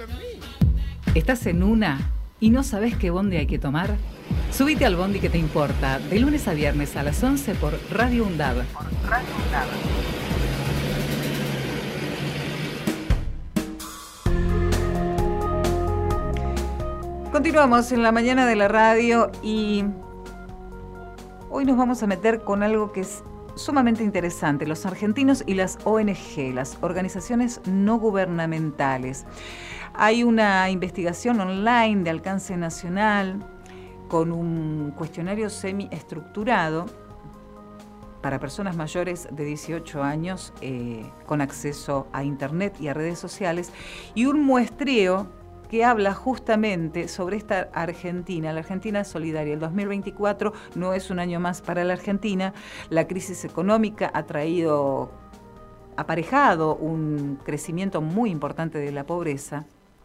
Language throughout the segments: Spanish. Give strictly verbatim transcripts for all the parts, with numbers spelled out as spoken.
¿Estás en una y no sabes qué bondi hay que tomar? Subite al bondi que te importa, de lunes a viernes a las once por Radio UNDAB. Por Radio UNDAB. Continuamos en la mañana de la radio y hoy nos vamos a meter con algo que es sumamente interesante, los argentinos y las O N G, las organizaciones no gubernamentales. Hay una investigación online de alcance nacional con un cuestionario semiestructurado para personas mayores de dieciocho años eh, con acceso a internet y a redes sociales y un muestreo que habla justamente sobre esta Argentina, la Argentina solidaria. El dos mil veinticuatro no es un año más para la Argentina. La crisis económica ha traído aparejado un crecimiento muy importante de la pobreza.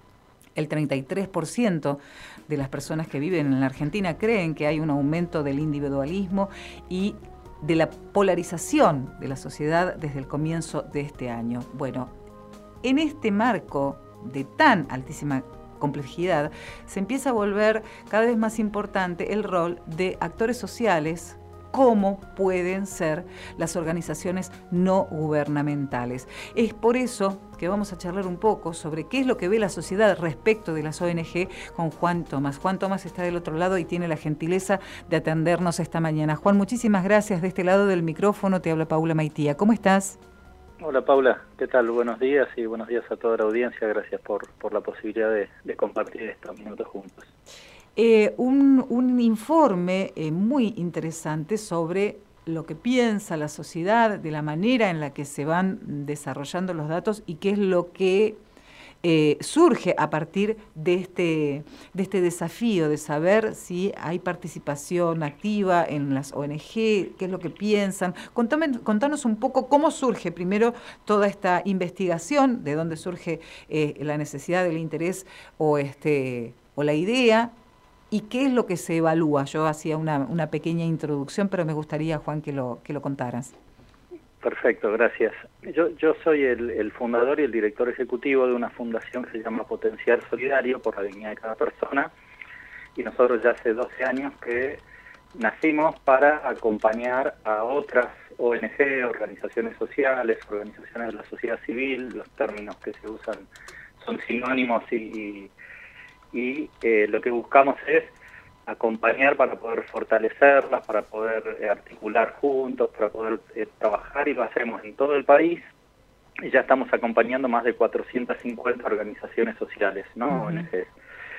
El treinta y tres por ciento de las personas que viven en la Argentina creen que hay un aumento del individualismo y de la polarización de la sociedad desde el comienzo de este año. Bueno, en este marco de tan altísima complejidad, se empieza a volver cada vez más importante el rol de actores sociales, como pueden ser las organizaciones no gubernamentales. Es por eso que vamos a charlar un poco sobre qué es lo que ve la sociedad respecto de las O N G con Juan Tomás. Juan Tomás está del otro lado y tiene la gentileza de atendernos esta mañana. Juan, muchísimas gracias. De este lado del micrófono te habla Paula Maitía. ¿Cómo estás? Hola Paula, ¿qué tal? Buenos días y buenos días a toda la audiencia. Gracias por, por la posibilidad de, de compartir estos minutos juntos. Eh, un, un informe eh, muy interesante sobre lo que piensa la sociedad, de la manera en la que se van desarrollando los datos y qué es lo que eh, surge a partir de este, de este desafío de saber si hay participación activa en las O N G, qué es lo que piensan. Contame, contanos un poco cómo surge primero toda esta investigación, de dónde surge eh, la necesidad, el interés o, este, o la idea, y qué es lo que se evalúa. Yo hacía una, una pequeña introducción, pero me gustaría, Juan, que lo, que lo contaras. Perfecto, gracias. Yo, yo soy el, el fundador y el director ejecutivo de una fundación que se llama Potencial Solidario por la dignidad de cada persona, y nosotros ya hace doce años que nacimos para acompañar a otras O N G, organizaciones sociales, organizaciones de la sociedad civil. Los términos que se usan son sinónimos y, y, y eh, lo que buscamos es acompañar para poder fortalecerlas, para poder eh, articular juntos, para poder eh, trabajar, y lo hacemos en todo el país, y ya estamos acompañando más de cuatrocientas cincuenta organizaciones sociales, ¿no? Uh-huh. O N Gs.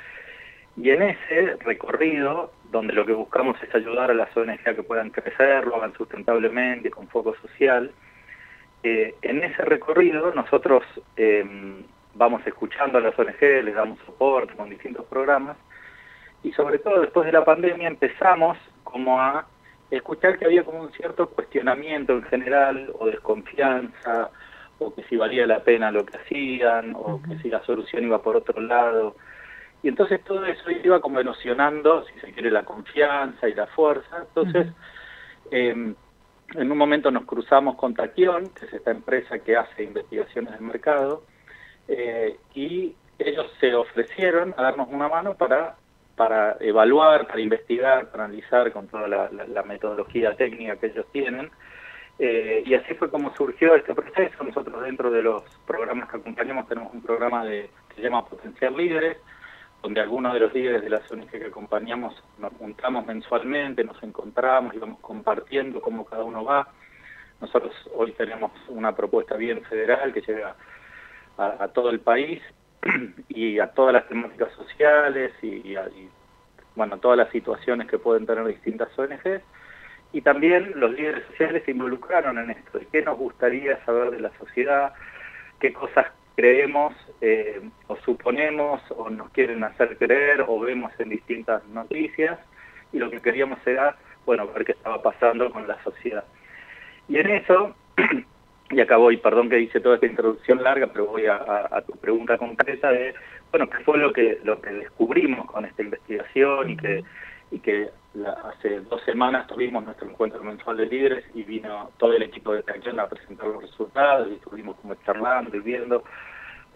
Y en ese recorrido, donde lo que buscamos es ayudar a las O N G a que puedan crecer, lo hagan sustentablemente, con foco social, eh, en ese recorrido nosotros eh, vamos escuchando a las O N G, les damos soporte con distintos programas, y sobre todo después de la pandemia empezamos como a escuchar que había como un cierto cuestionamiento en general, o desconfianza, o que si valía la pena lo que hacían, o uh-huh. que si la solución iba por otro lado. Y entonces todo eso iba como erosionando, si se quiere, la confianza y la fuerza. Entonces, uh-huh. eh, en un momento nos cruzamos con Taquión, que es esta empresa que hace investigaciones de mercado, eh, y ellos se ofrecieron a darnos una mano para para evaluar, para investigar, para analizar con toda la, la, la metodología técnica que ellos tienen. Eh, y así fue como surgió este proceso. Nosotros dentro de los programas que acompañamos tenemos un programa de, que se llama Potenciar Líderes, donde algunos de los líderes de las O N G que acompañamos nos juntamos mensualmente, nos encontramos y vamos compartiendo cómo cada uno va. Nosotros hoy tenemos una propuesta bien federal que llega a, a todo el país, y a todas las temáticas sociales y, y, a, y bueno, todas las situaciones que pueden tener distintas O N Gs, y también los líderes sociales se involucraron en esto, de qué nos gustaría saber de la sociedad, qué cosas creemos eh, o suponemos o nos quieren hacer creer o vemos en distintas noticias, y lo que queríamos era, bueno, ver qué estaba pasando con la sociedad. Y en eso y acá voy, perdón que hice toda esta introducción larga, pero voy a, a, a tu pregunta concreta de, bueno, qué fue lo que lo que descubrimos con esta investigación, y que y que la, hace dos semanas tuvimos nuestro encuentro mensual de líderes y vino todo el equipo de Taquión a presentar los resultados, y estuvimos como charlando y viendo,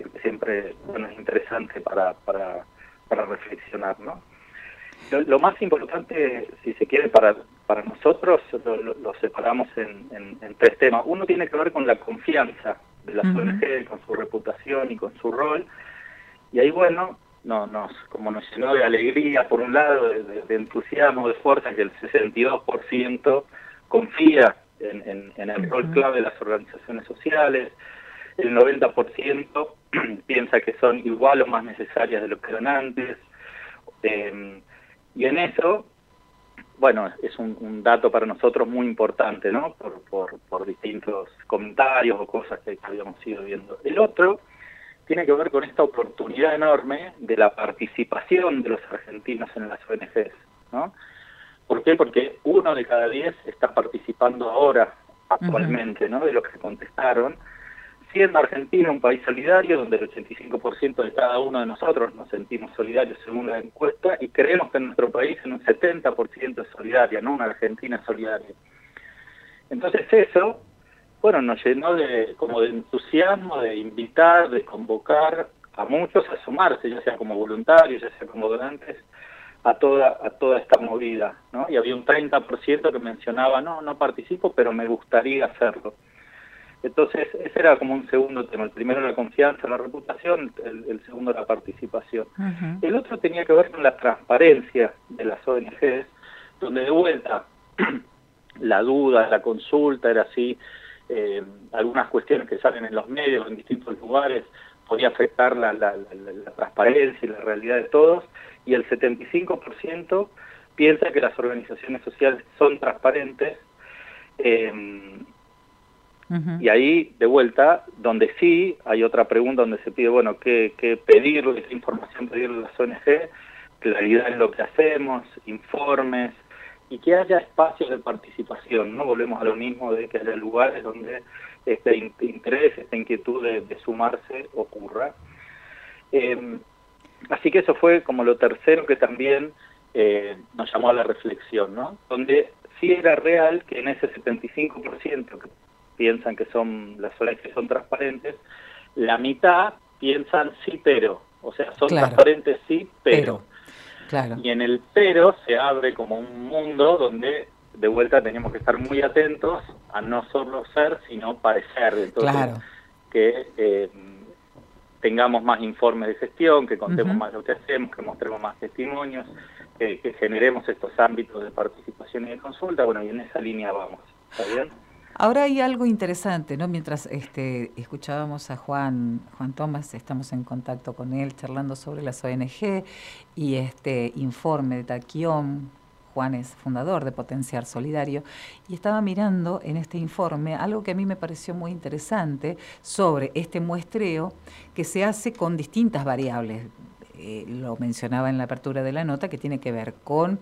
que siempre, bueno, es interesante para, para, para reflexionar, ¿no? Lo, lo más importante, si se quiere, para, para nosotros, lo, lo, lo separamos en, en, en tres temas. Uno tiene que ver con la confianza de las uh-huh. O N G, con su reputación y con su rol. Y ahí, bueno, no, nos, como nos llenó de alegría, por un lado, de, de, de entusiasmo, de fuerza, que el sesenta y dos por ciento confía en, en, en el uh-huh. rol clave de las organizaciones sociales, el noventa por ciento piensa que son igual o más necesarias de lo que eran antes, eh, y en eso, bueno, es un, un dato para nosotros muy importante, ¿no? Por, por, por distintos comentarios o cosas que habíamos ido viendo. El otro tiene que ver con esta oportunidad enorme de la participación de los argentinos en las O N Ges, ¿no? ¿Por qué? Porque uno de cada diez está participando ahora, actualmente, uh-huh. ¿no? De los que contestaron, siendo Argentina un país solidario, donde el ochenta y cinco por ciento de cada uno de nosotros nos sentimos solidarios según la encuesta, y creemos que en nuestro país en un setenta por ciento es solidaria, ¿no? Una Argentina solidaria. Entonces eso, bueno, nos llenó de como de entusiasmo, de invitar, de convocar a muchos a sumarse, ya sea como voluntarios, ya sea como donantes, a toda a toda esta movida, ¿no? Y había un treinta por ciento que mencionaba, no, no participo, pero me gustaría hacerlo. Entonces, ese era como un segundo tema. El primero la confianza, la reputación, el, el segundo la participación. Uh-huh. El otro tenía que ver con la transparencia de las O N Ges, donde de vuelta la duda, la consulta era así, eh, algunas cuestiones que salen en los medios, en distintos lugares, podía afectar la, la, la, la transparencia y la realidad de todos, y el setenta y cinco por ciento piensa que las organizaciones sociales son transparentes, eh, Uh-huh. Y ahí, de vuelta, donde sí hay otra pregunta donde se pide, bueno, qué, qué pedirle, qué información pedirle a las O N G, claridad en lo que hacemos, informes, y que haya espacios de participación, ¿no? Volvemos a lo mismo de que haya lugares donde este interés, esta inquietud de, de sumarse ocurra. Eh, así que eso fue como lo tercero que también eh, nos llamó a la reflexión, ¿no? Donde sí era real que en ese setenta y cinco por ciento que piensan que son las O N G son transparentes, la mitad piensan sí pero, o sea, son claro. transparentes sí pero. pero. Claro. Y en el pero se abre como un mundo donde de vuelta tenemos que estar muy atentos a no solo ser, sino parecer. Entonces, claro. que eh, tengamos más informes de gestión, que contemos uh-huh. más lo que hacemos, que mostremos más testimonios, que, que generemos estos ámbitos de participación y de consulta. Bueno, y en esa línea vamos. ¿Está bien? Ahora hay algo interesante, ¿no? Mientras este, escuchábamos a Juan, Juan Tomás, estamos en contacto con él charlando sobre las O N G y este informe de Taquión. Juan es fundador de Potenciar Solidario y estaba mirando en este informe algo que a mí me pareció muy interesante sobre este muestreo que se hace con distintas variables. Eh, lo mencionaba en la apertura de la nota, que tiene que ver con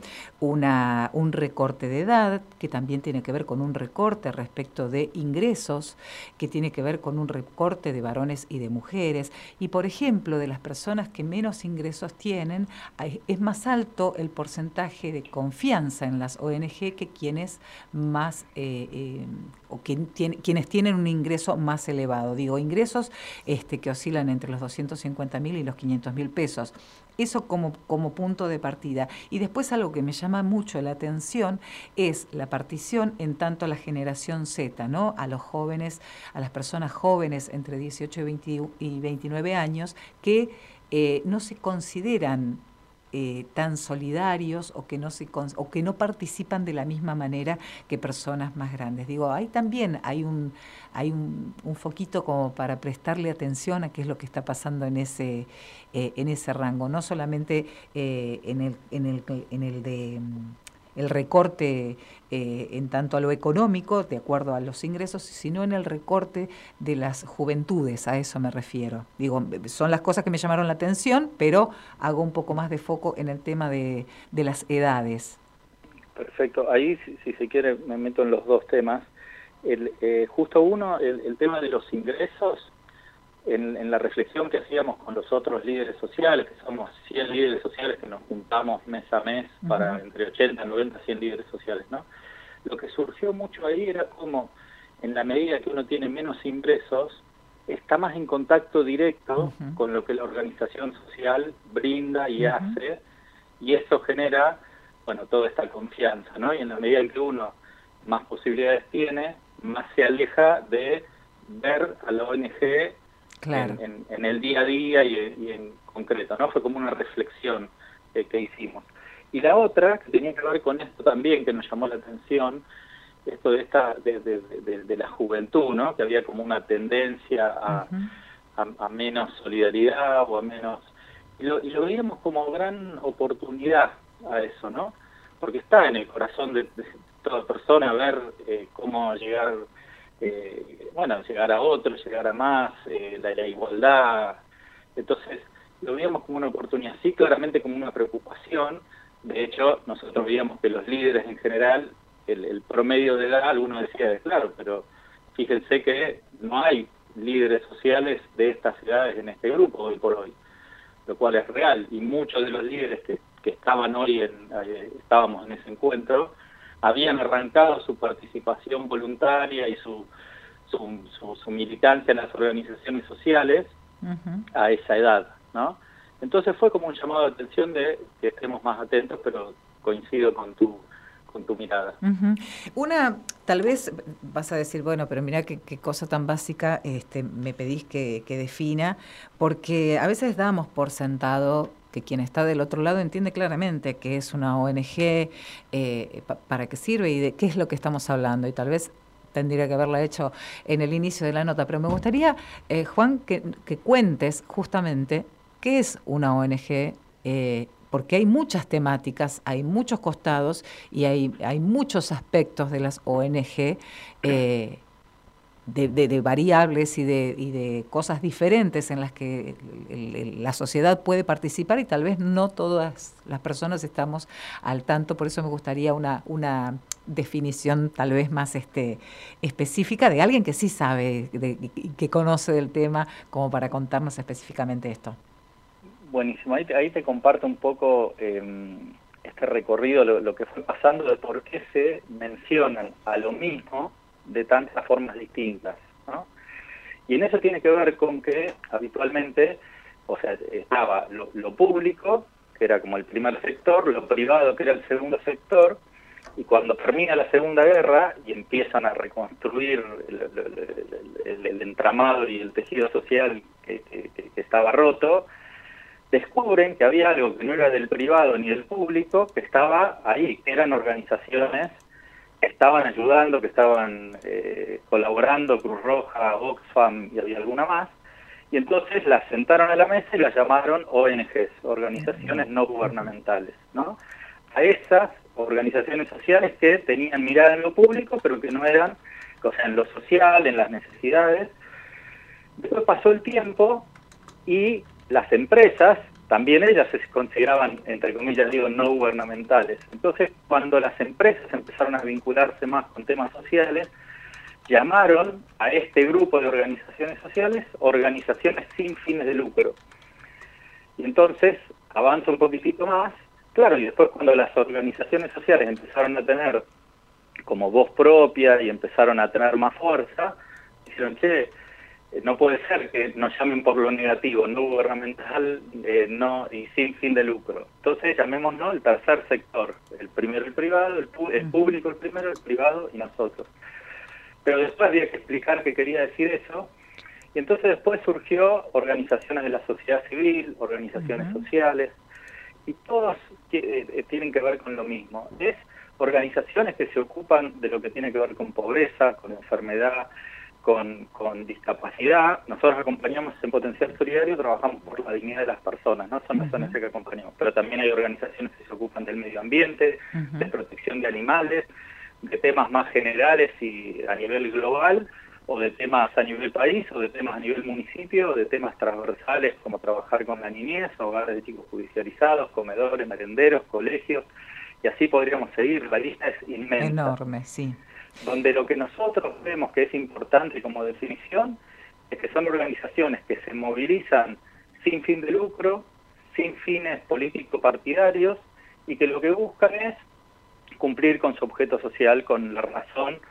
una, un recorte de edad, que también tiene que ver con un recorte respecto de ingresos, que tiene que ver con un recorte de varones y de mujeres. Y, por ejemplo, de las personas que menos ingresos tienen, hay, es más alto el porcentaje de confianza en las O N G que quienes más eh, eh, o que tiene, quienes tienen un ingreso más elevado. Digo, ingresos este, que oscilan entre los doscientos cincuenta mil y los quinientos mil pesos. Eso como, como punto de partida. Y después algo que me llama mucho la atención es la partición en tanto a la generación Z, ¿no? A los jóvenes, a las personas jóvenes entre dieciocho y veintinueve años que eh, no se consideran Eh, tan solidarios o que no se o que no participan de la misma manera que personas más grandes. Digo, ahí también hay un hay un, un foquito como para prestarle atención a qué es lo que está pasando en ese eh, en ese rango, no solamente eh, en el en el en el de el recorte eh, en tanto a lo económico, de acuerdo a los ingresos, sino en el recorte de las juventudes, a eso me refiero. Digo, son las cosas que me llamaron la atención, pero hago un poco más de foco en el tema de, de las edades. Perfecto, ahí si, si se quiere me meto en los dos temas. El, eh, justo uno, el, el tema de los ingresos, en, en la reflexión que hacíamos con los otros líderes sociales, que somos cien líderes sociales que nos juntamos mes a mes para uh-huh. entre ochenta, noventa, cien líderes sociales, ¿no? Lo que surgió mucho ahí era como, en la medida que uno tiene menos ingresos, está más en contacto directo Uh-huh. con lo que la organización social brinda y Uh-huh. hace, y eso genera, bueno, toda esta confianza, ¿no? Y en la medida en que uno más posibilidades tiene, más se aleja de ver a la O N G Claro. en, en, en el día a día y, y en concreto, ¿no? Fue como una reflexión eh, que hicimos. Y la otra, que tenía que ver con esto también, que nos llamó la atención, esto de esta de, de, de, de la juventud, ¿no? Que había como una tendencia a, uh-huh. a, a menos solidaridad o a menos... Y lo, y lo veíamos como gran oportunidad a eso, ¿no? Porque está en el corazón de, de toda persona ver eh, cómo llegar, eh, bueno, llegar a otros, llegar a más, eh, la, la igualdad. Entonces, lo veíamos como una oportunidad, sí, claramente como una preocupación. De hecho, nosotros veíamos que los líderes en general, el, el promedio de edad, algunos decía, claro, pero fíjense que no hay líderes sociales de estas ciudades en este grupo hoy por hoy, lo cual es real, y muchos de los líderes que, que estaban hoy, en, eh, estábamos en ese encuentro, habían arrancado su participación voluntaria y su, su, su, su militancia en las organizaciones sociales uh-huh. a esa edad, ¿no? Entonces fue como un llamado de atención de que estemos más atentos, pero coincido con tu con tu mirada. Uh-huh. Una, tal vez vas a decir, bueno, pero mira qué, qué cosa tan básica este, me pedís que, que defina, porque a veces damos por sentado que quien está del otro lado entiende claramente qué es una O N G, eh, pa, para qué sirve y de qué es lo que estamos hablando, y tal vez tendría que haberla hecho en el inicio de la nota, pero me gustaría, eh, Juan, que, que cuentes justamente qué es una O N G, eh, porque hay muchas temáticas, hay muchos costados y hay, hay muchos aspectos de las O N G, eh, de, de, de variables y de, y de cosas diferentes en las que el, el, la sociedad puede participar, y tal vez no todas las personas estamos al tanto. Por eso me gustaría una, una definición tal vez más este, específica de alguien que sí sabe, de, que conoce del tema, como para contarnos específicamente esto. Buenísimo, ahí te, ahí te comparto un poco eh, este recorrido, lo, lo que fue pasando, de por qué se mencionan a lo mismo de tantas formas distintas, ¿no? Y en eso tiene que ver con que habitualmente, o sea, estaba lo, lo público, que era como el primer sector, lo privado, que era el segundo sector, y cuando termina la Segunda Guerra y empiezan a reconstruir el, el, el, el entramado y el tejido social que, que, que estaba roto, descubren que había algo que no era del privado ni del público, que estaba ahí, que eran organizaciones que estaban ayudando, que estaban eh, colaborando, Cruz Roja, Oxfam y había alguna más, y entonces las sentaron a la mesa y las llamaron O N Ges, organizaciones no gubernamentales, ¿no? A esas organizaciones sociales que tenían mirada en lo público, pero que no eran, o sea, en lo social, en las necesidades. Después pasó el tiempo y las empresas, también ellas se consideraban, entre comillas digo, no gubernamentales. Entonces, cuando las empresas empezaron a vincularse más con temas sociales, llamaron a este grupo de organizaciones sociales organizaciones sin fines de lucro. Y entonces, avanza un poquitito más, claro, y después cuando las organizaciones sociales empezaron a tener como voz propia y empezaron a tener más fuerza, dijeron, che, no puede ser que nos llamen por lo negativo, no gubernamental, eh, no y sin fin de lucro. Entonces llamémoslo el tercer sector, el primero el privado, el, pu el público el primero, el privado y nosotros. Pero después había que explicar qué quería decir eso, y entonces después surgió organizaciones de la sociedad civil, organizaciones uh-huh. sociales, y todos que, eh, tienen que ver con lo mismo. Es organizaciones que se ocupan de lo que tiene que ver con pobreza, con enfermedad, Con, con discapacidad. Nosotros acompañamos en Potencial Solidario, trabajamos por la dignidad de las personas, no son las O N G que acompañamos, pero también hay organizaciones que se ocupan del medio ambiente, uh-huh. de protección de animales, de temas más generales y a nivel global, o de temas a nivel país, o de temas a nivel municipio, o de temas transversales como trabajar con la niñez, hogares de chicos judicializados, comedores, merenderos, colegios, y así podríamos seguir, la lista es inmensa. Enorme, sí. Donde lo que nosotros vemos que es importante como definición es que son organizaciones que se movilizan sin fin de lucro, sin fines político-partidarios, y que lo que buscan es cumplir con su objeto social, con la razón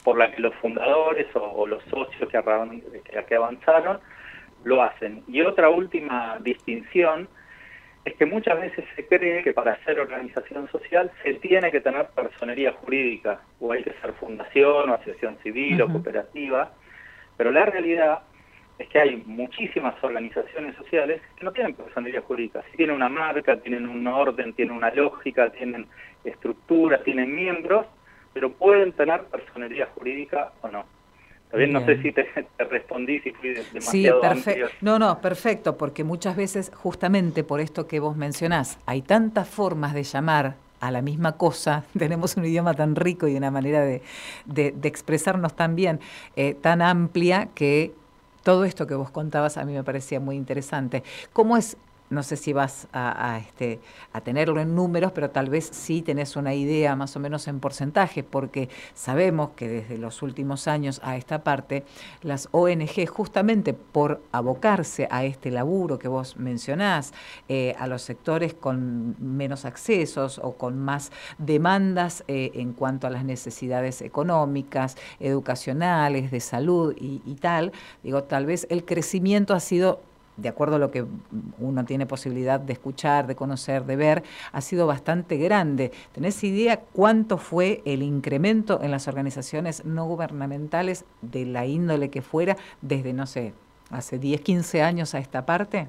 por la que los fundadores o, o los socios que, arran, que, que avanzaron lo hacen. Y otra última distinción es que muchas veces se cree que para ser organización social se tiene que tener personería jurídica, o hay que ser fundación o asociación civil uh-huh. o cooperativa, pero la realidad es que hay muchísimas organizaciones sociales que no tienen personería jurídica. Sí tienen una marca, tienen un orden, tienen una lógica, tienen estructuras, tienen miembros, pero pueden tener personería jurídica o no. También no sé si te, te respondí, si fui demasiado sí, perfecto. amplio. No, no, perfecto, porque muchas veces, justamente por esto que vos mencionás, hay tantas formas de llamar a la misma cosa, tenemos un idioma tan rico y una manera de, de, de expresarnos tan bien, eh, tan amplia, que todo esto que vos contabas a mí me parecía muy interesante. ¿Cómo es? No sé si vas a, a, este, a tenerlo en números, pero tal vez sí tenés una idea más o menos en porcentaje, porque sabemos que desde los últimos años a esta parte, las O N G, justamente por abocarse a este laburo que vos mencionás, eh, a los sectores con menos accesos o con más demandas eh, en cuanto a las necesidades económicas, educacionales, de salud y, y tal, digo, tal vez el crecimiento ha sido, de acuerdo a lo que uno tiene posibilidad de escuchar, de conocer, de ver, ha sido bastante grande. ¿Tenés idea cuánto fue el incremento en las organizaciones no gubernamentales de la índole que fuera desde, no sé, hace diez, quince años a esta parte?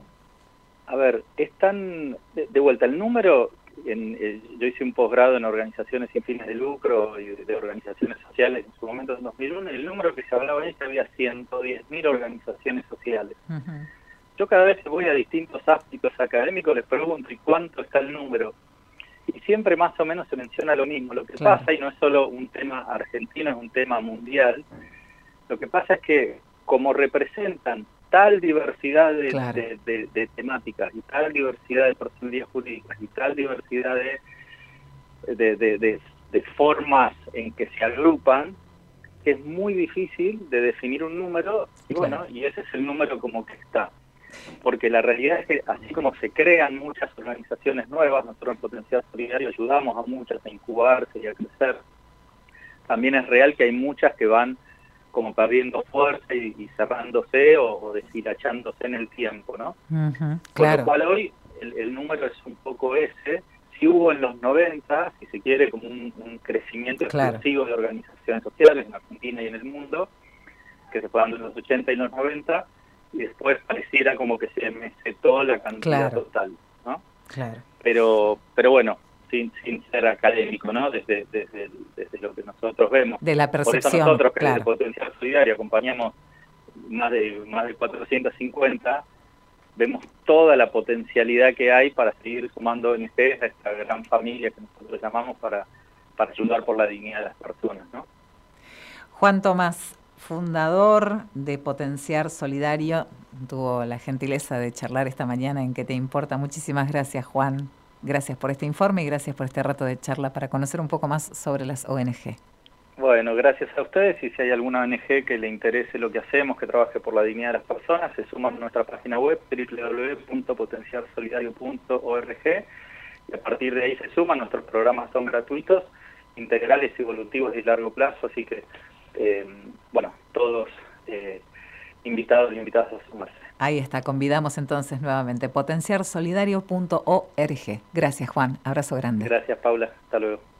A ver, están, de, de vuelta, el número, en, eh, yo hice un posgrado en organizaciones sin fines de lucro y de, de organizaciones sociales en su momento en dos mil uno, y el número que se hablaba es que había ciento diez mil organizaciones sociales. Uh-huh. Yo cada vez que voy a distintos ámbitos académicos les pregunto, ¿y cuánto está el número? Y siempre más o menos se menciona lo mismo. Lo que claro. pasa, y no es solo un tema argentino, es un tema mundial, lo que pasa es que como representan tal diversidad de, claro. de, de, de temáticas, y tal diversidad de personalidades jurídicas, y tal diversidad de, de, de, de, de formas en que se agrupan, que es muy difícil de definir un número, y claro. bueno, y ese es el número como que está. Porque la realidad es que así como se crean muchas organizaciones nuevas, nosotros en Potenciar Solidario ayudamos a muchas a incubarse y a crecer, también es real que hay muchas que van como perdiendo fuerza y, y cerrándose o, o deshilachándose en el tiempo, ¿no? Uh-huh, claro. Con lo cual hoy el, el número es un poco ese. Si hubo en los noventa, si se quiere, como un, un crecimiento claro. explosivo de organizaciones sociales en Argentina y en el mundo, que se fue dando en los ochenta y los noventa, y después pareciera como que se mesetó la cantidad claro. total, ¿no? Claro. Pero, pero bueno, sin, sin ser académico, ¿no? Desde, desde, desde lo que nosotros vemos. De la percepción, por eso nosotros que claro. desde Potenciar Solidario acompañamos más de más de cuatrocientos cincuenta, vemos toda la potencialidad que hay para seguir sumando O N Ges a esta gran familia que nosotros llamamos para, para ayudar por la dignidad de las personas, ¿no? Juan Tomás, fundador de Potenciar Solidario, tuvo la gentileza de charlar esta mañana en ¿Qué te importa? Muchísimas gracias, Juan. Gracias por este informe y gracias por este rato de charla para conocer un poco más sobre las O N Ge. Bueno, gracias a ustedes, y si hay alguna O N Ge que le interese lo que hacemos, que trabaje por la dignidad de las personas, se suman a nuestra página web doble u doble u doble u punto potenciar solidario punto org, y a partir de ahí se suman. Nuestros programas son gratuitos, integrales, evolutivos y de largo plazo, así que Eh, bueno, todos eh, invitados y invitadas a sumarse. Ahí está, convidamos entonces nuevamente, potenciar solidario punto org. Gracias, Juan, abrazo grande. Gracias, Paula, hasta luego.